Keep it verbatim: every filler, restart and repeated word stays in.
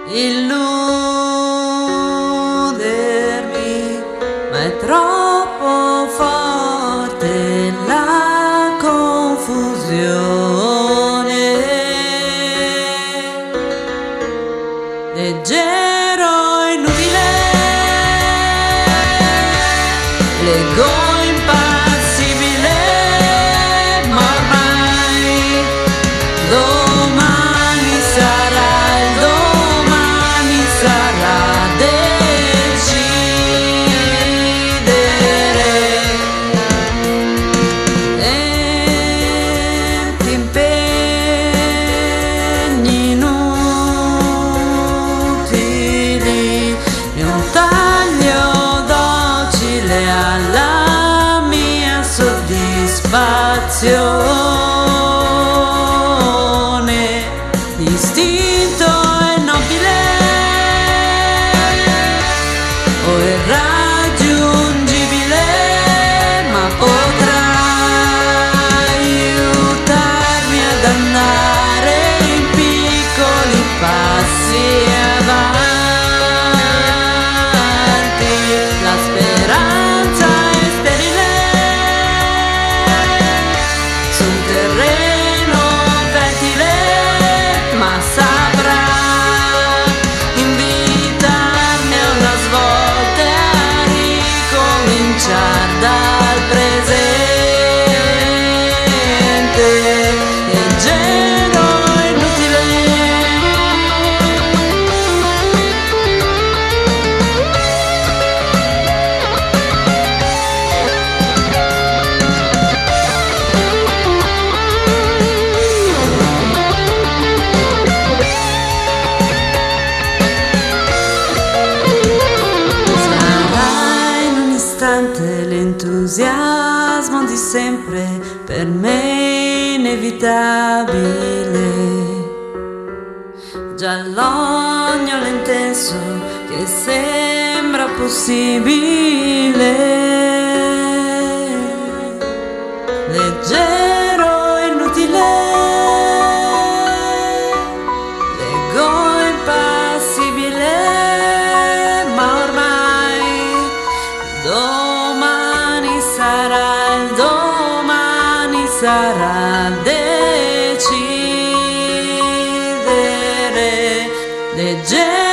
illudermi, ma è troppo forte la confusione. Leggero e inutile, leggo impassibile, ma ormai domani sarà, il domani sarà decidere. Tempi, impegni inutili e un taglio docile alla mia soddisfazione. L'istinto è nobile o irraggiungibile, ma potrà aiutarmi ad andare in piccoli passi avanti. La speranza è sterile su un terreno fertile, ma saprà invitarmi a una svolta e a ricominciare dal presente. Leggero e inutile, l'entusiasmo di sempre per me inevitabile, già l'ognolo intenso che sembra possibile. Leggero e inutile, leggo impassibile, ma ormai domani sarà, il domani sarà decidere. Leggero